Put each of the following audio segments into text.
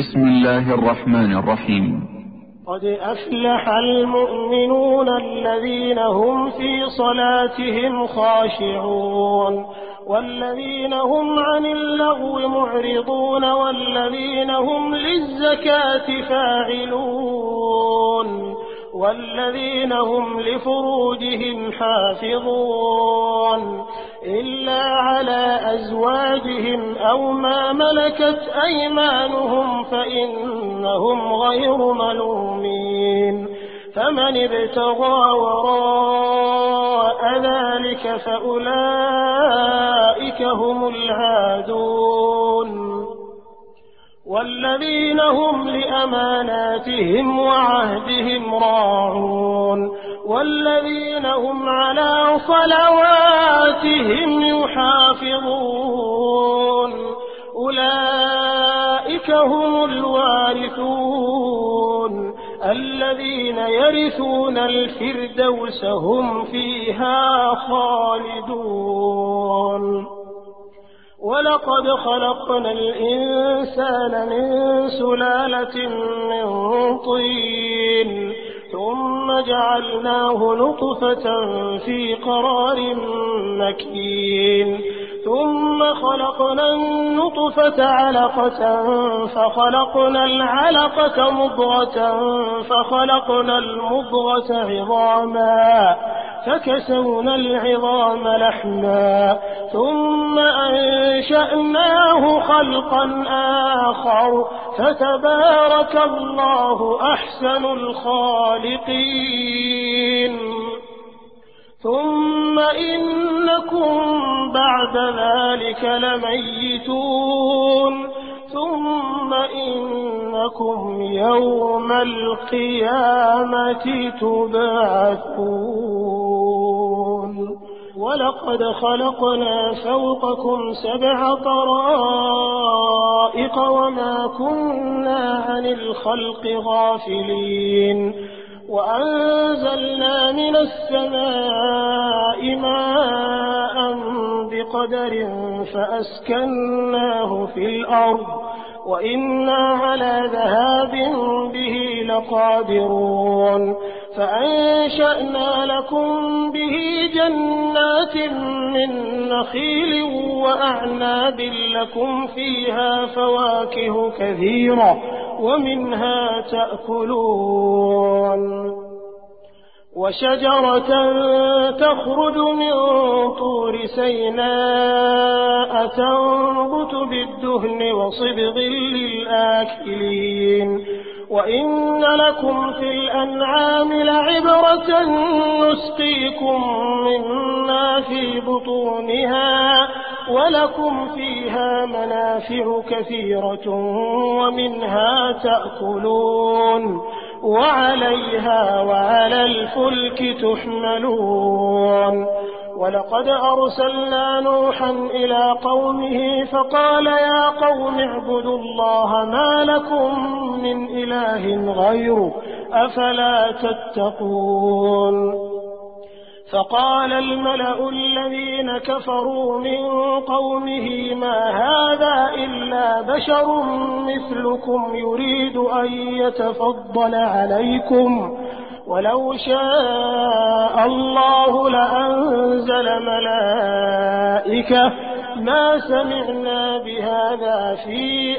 بسم الله الرحمن الرحيم. قد أفلح المؤمنون الذين هم في صلاتهم خاشعون والذين هم عن اللغو معرضون والذين هم للزكاة فاعلون والذين هم لفروجهم حافظون إلا على أزواجهم أو ما ملكت أيمانهم فإنهم غير ملومين فمن ابتغى وراء ذلك فأولئك هم العادون والذين هم لأماناتهم وعهدهم راعون والذين هم على صلواتهم يحافظون أولئك هم الوارثون الذين يرثون الفردوس هم فيها خالدون ولقد خلقنا الإنسان من سلالة من طين ثم جعلناه نطفة في قرار مكين ثم خلقنا النطفة علقة فخلقنا العلقة مضغة فخلقنا المضغة عظاما فكسونا العظام لحما ثم أنشأناه خلقا آخر فتبارك الله أحسن الخالقين ثم إنكم بعد ذلك لميتون ثم إنكم يوم القيامة تبعثون ولقد خلقنا فوقكم 7 طرائق وما كنا عن الخلق غافلين وأنزلنا من السماء ماء بقدر فأسكناه في الأرض وإنا على ذهاب به لقادرون فأنشأنا لكم به جنات من نخيل وأعناب لكم فيها فواكه كثيرة ومنها تأكلون وشجرة تخرج من طور سيناء تنبت بالدهن وصبغ للآكلين وإن لكم في الأنعام لعبرة نسقيكم مما في بطونها ولكم فيها منافع كثيرة ومنها تأكلون وعليها وعلى الفلك تحملون ولقد أرسلنا نوحا إلى قومه فقال يا قوم اعبدوا الله ما لكم من إله غيره أفلا تتقون فقال الملأ الذين كفروا من قومه ما هذا إلا بشر مثلكم يريد أن يتفضل عليكم ولو شاء الله لأنزل ملائكة ما سمعنا بهذا في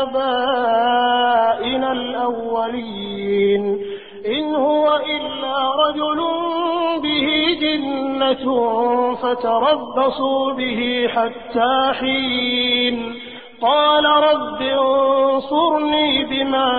آبائنا الأولين إن هو إلا رجل به جنة فتربصوا به حتى حين قال رب انصرني بما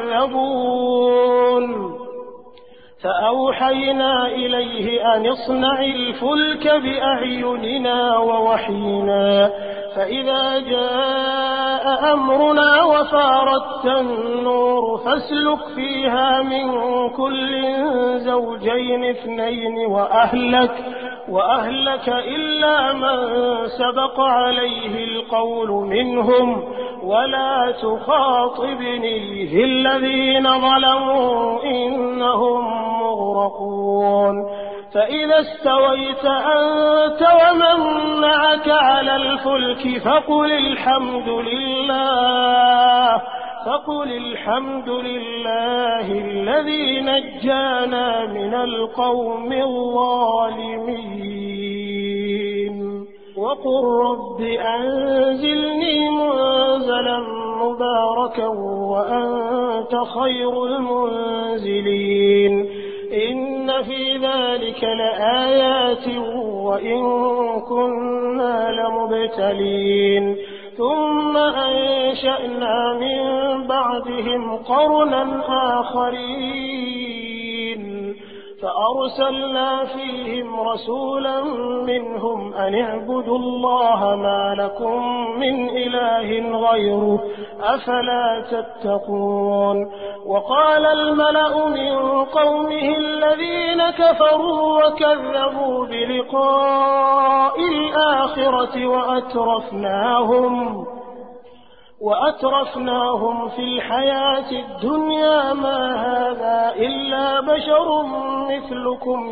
كذبون فأوحينا إليه أن اصنع الفلك بأعيننا ووحينا فإذا جاء أمرنا وفارت النور فاسلك فيها من كل زوجين 2 وأهلك إلا من سبق عليه القول منهم ولا تخاطبني في الذين ظلموا إنهم مغرقون فإذا استويت أنت ومن معك على الفلك فقل فقل الحمد لله الذي نجانا من القوم الظالمين وقل رب أنزلني منزلا مباركا وأنت خير المنزلين إن في ذلك لآيات وإن كنا لمبتلين ثم أنشأنا من بعدهم قرنا آخرين فأرسلنا فيهم رسولا منهم أن اعبدوا الله ما لكم من إله غيره أفلا تتقون وقال الملأ من قومه الذين كفروا وكذبوا بلقاء الآخرة وأترفناهم في الحياة الدنيا ما هذا إلا بشر مثلكم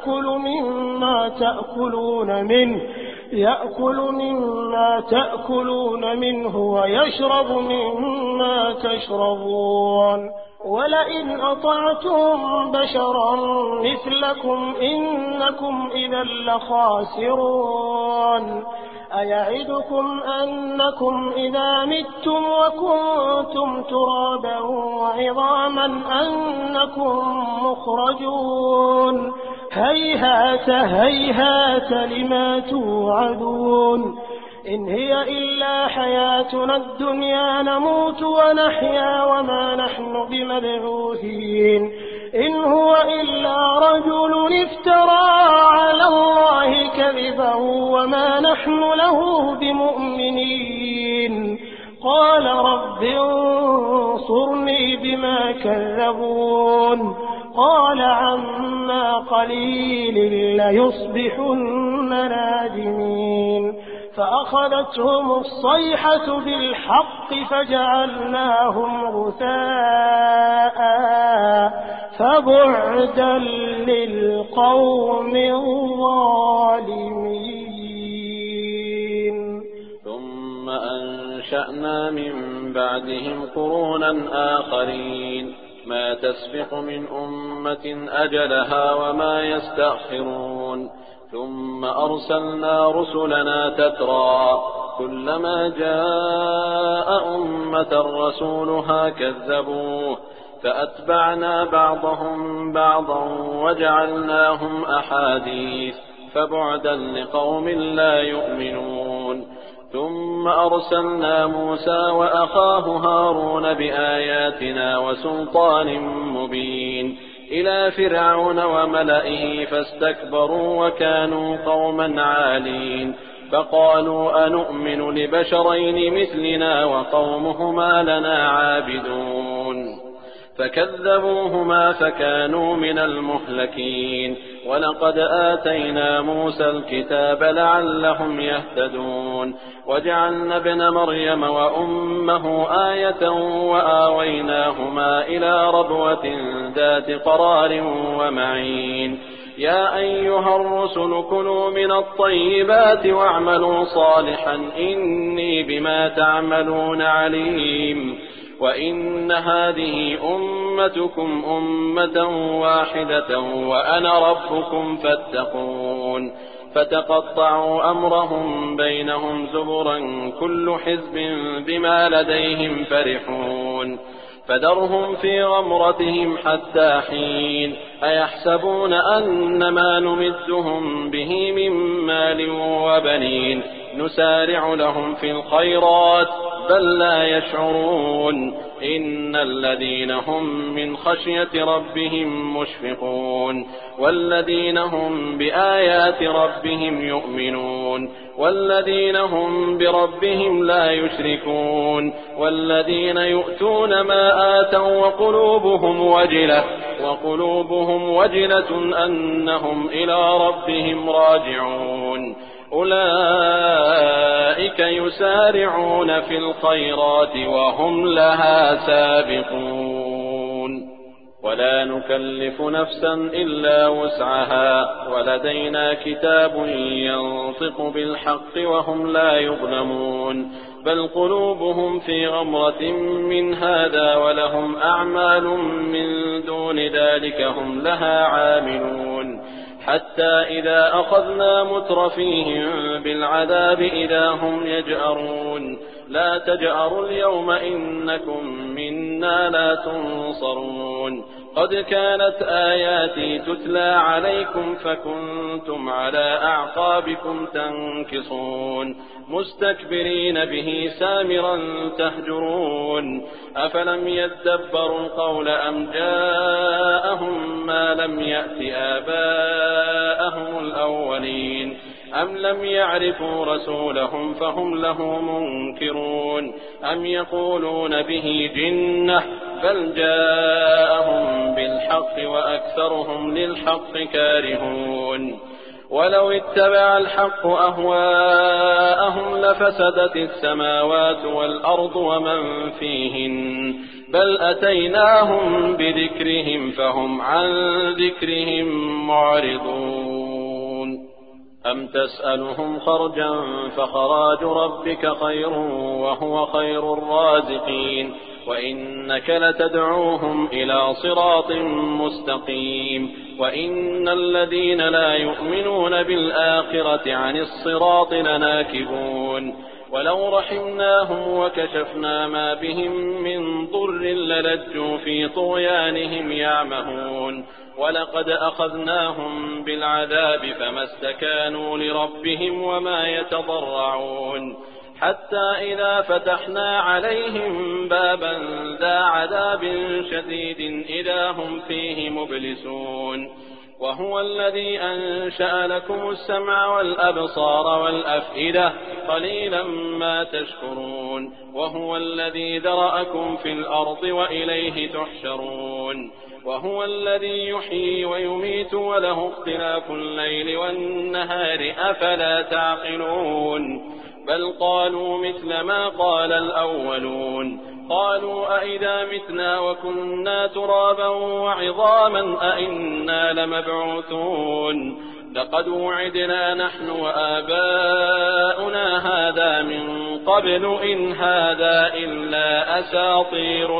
يأكل مما تأكلون منه ويشرب مما تشربون ولئن أطعتم بشرا مثلكم إنكم إذا لخاسرون أيعدكم أنكم إذا متم وكنتم ترابا وعظاما أنكم مخرجون هيهات هيهات لما توعدون إن هي إلا حياتنا الدنيا نموت ونحيا وما نحن بمبعوثين إن هو إلا رجل افترى على الله كذبا وما نحن له بمؤمنين قال رب انصرني بما كذبون قال عما قليل ليصبحن نادمين فأخذتهم الصيحة بالحق فجعلناهم غثاء فبعدا للقوم الظالمين ثم أنشأنا من بعدهم قرونا آخرين ما تسبق من أمة أجلها وما يستأخرون ثم أرسلنا رسلنا تترى كلما جاء أمة رسولها كذبوه فأتبعنا بعضهم بعضا وجعلناهم أحاديث فبعدا لقوم لا يؤمنون ثم أرسلنا موسى وأخاه هارون بآياتنا وسلطان مبين إلى فرعون وملئه فاستكبروا وكانوا قوما عالين فقالوا أنؤمن لبشرين مثلنا وقومهما لنا عابدون فكذبوهما فكانوا من المهلكين ولقد آتينا موسى الكتاب لعلهم يهتدون وجعلنا ابن مريم وأمه آية وآويناهما إلى ربوة ذات قرار ومعين يا أيها الرسل كلوا من الطيبات واعملوا صالحا إني بما تعملون عليم وإن هذه أمتكم أمة واحدة وأنا ربكم فاتقون فتقطعوا أمرهم بينهم زبرا كل حزب بما لديهم فرحون فذرهم في غمرتهم حتى حين أيحسبون أن ما نمدهم به من مال وبنين نسارع لهم في الخيرات بل لا يشعرون إن الذين هم من خشية ربهم مشفقون والذين هم بآيات ربهم يؤمنون والذين هم بربهم لا يشركون والذين يؤتون ما آتوا وقلوبهم وجلة أنهم إلى ربهم راجعون أولئك يسارعون في الخيرات وهم لها سابقون ولا نكلف نفسا إلا وسعها ولدينا كتاب ينطق بالحق وهم لا يظلمون بل قلوبهم في غمرة من هذا ولهم أعمال من دون ذلك هم لها عاملون حتى إذا أخذنا مترفيهم بالعذاب إذا هم يجأرون لا تجأروا اليوم إنكم منا لا تنصرون قد كانت آياتي تتلى عليكم فكنتم على أعقابكم تنكصون مستكبرين به سامرا تهجرون أفلم يدبروا القول أم جاءهم ما لم يأت آباءهم الأولين أم لم يعرفوا رسولهم فهم له منكرون أم يقولون به جنة بل جاءهم بالحق وأكثرهم للحق كارهون ولو اتبع الحق أهواءهم لفسدت السماوات والأرض ومن فيهن بل أتيناهم بذكرهم فهم عن ذكرهم معرضون أم تسألهم خرجا فخراج ربك خير وهو خير الرازقين وإنك لتدعوهم إلى صراط مستقيم وإن الذين لا يؤمنون بالآخرة عن الصراط لناكبون ولو رحمناهم وكشفنا ما بهم من ضر للجوا في طغيانهم يعمهون ولقد أخذناهم بالعذاب فما استكانوا لربهم وما يتضرعون حتى إذا فتحنا عليهم بابا ذا عذاب شديد إذا هم فيه مبلسون وهو الذي أنشأ لكم السمع والأبصار والأفئدة قليلا ما تشكرون وهو الذي ذرأكم في الأرض وإليه تحشرون وهو الذي يحيي ويميت وله اختلاف الليل والنهار أفلا تعقلون بل قالوا مثل ما قال الأولون قالوا أئذا متنا وكنا ترابا وعظاما أئنا لمبعوثون لقد وعدنا نحن وآباؤنا هذا من قبل إن هذا إلا أساطير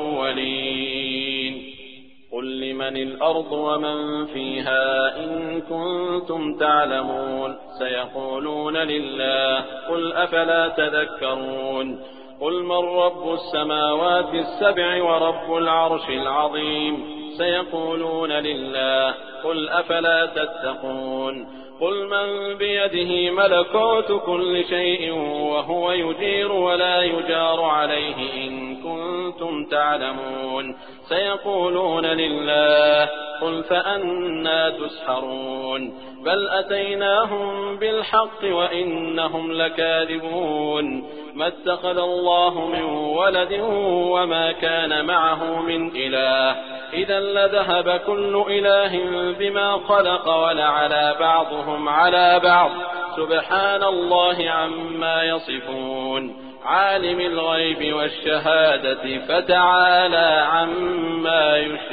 الأولين قل لمن الأرض ومن فيها إن كنتم تعلمون سيقولون لله قل أفلا تذكرون قل من رب السماوات السبع ورب العرش العظيم سيقولون لله قل أفلا تتقون قل من بيده ملكوت كل شيء وهو يجير ولا يجار عليه إن كنتم تعلمون سيقولون لله قل فأنى تسحرون بل أتيناهم بالحق وإنهم لكاذبون ما اتخذ الله من ولد وما كان معه من إله إذا لذهب كل إله بما خلق ولعلى بعضهم على بعض سبحان الله عما يصفون عالم الغيب والشهادة فتعالى عما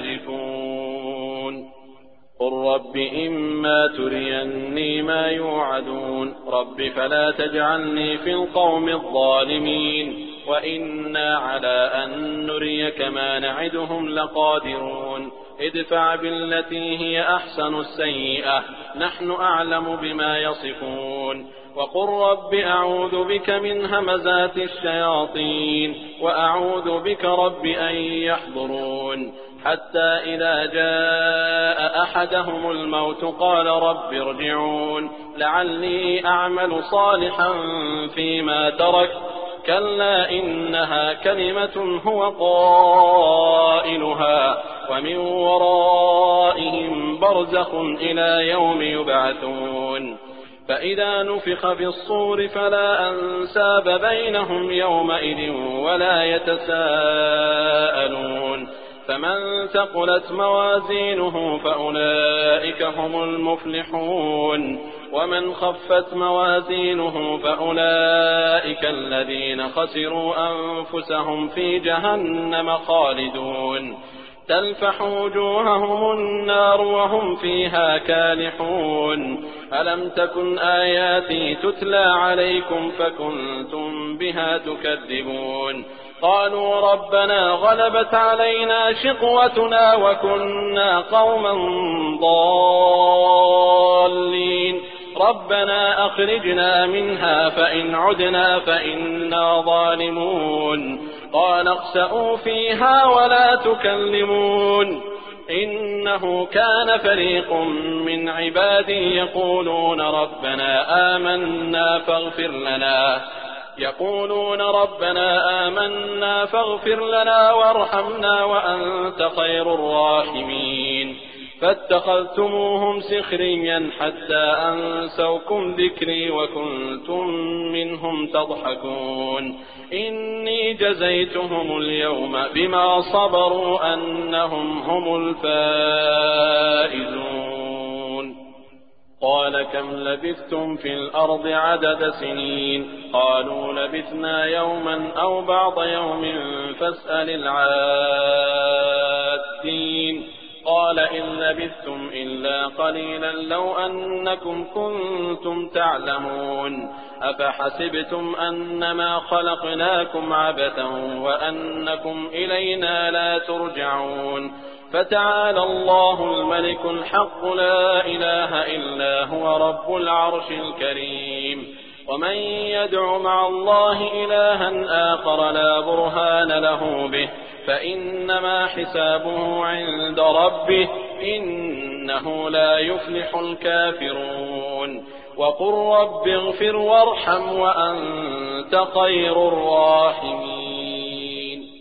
يشركون قل رب إما تريني ما يوعدون رب فلا تجعلني في القوم الظالمين وإنا على أن نريك ما نعدهم لقادرون ادفع بالتي هي أحسن السيئة نحن أعلم بما يصفون وقل رب أعوذ بك من همزات الشياطين وأعوذ بك رب أن يحضرون حتى إذا جاء أحدهم الموت قال رب ارجعون لعلي أعمل صالحا فيما ترك كلا إنها كلمة هو قائلها ومن ورائهم برزخ إلى يوم يبعثون فإذا نفخ في الصور فلا أنساب بينهم يومئذ ولا يتساءلون فمن ثقلت موازينه فأولئك هم المفلحون ومن خفت موازينه فأولئك الذين خسروا أنفسهم في جهنم خالدون تلفح وجوههم النار وهم فيها كالحون ألم تكن آياتي تتلى عليكم فكنتم بها تكذبون قالوا ربنا غلبت علينا شقوتنا وكنا قوما ضالين ربنا أخرجنا منها فإن عدنا فإنا ظالمون قال اخسئوا فيها ولا تكلمون إنه كان فريق من عبادي يقولون ربنا آمنا فاغفر لنا وارحمنا وأنت خير الراحمين فاتخذتموهم سخريا حتى أنسوكم ذكري وكنتم منهم تضحكون إني جزيتهم اليوم بما صبروا أنهم هم الفائزون قال كم لبثتم في الأرض عدد سنين قالوا لبثنا يوما أو بعض يوم فاسأل العادين قال إن لبثتم إلا قليلا لو أنكم كنتم تعلمون أفحسبتم أنما خلقناكم عبثا وأنكم إلينا لا ترجعون فتعالى الله الملك الحق لا إله إلا هو رب العرش الكريم ومن يدع مع الله إلها آخر لا برهان له به فإنما حسابه عند ربه إنه لا يفلح الكافرون وقل رب اغفر وارحم وأنت خير الراحمين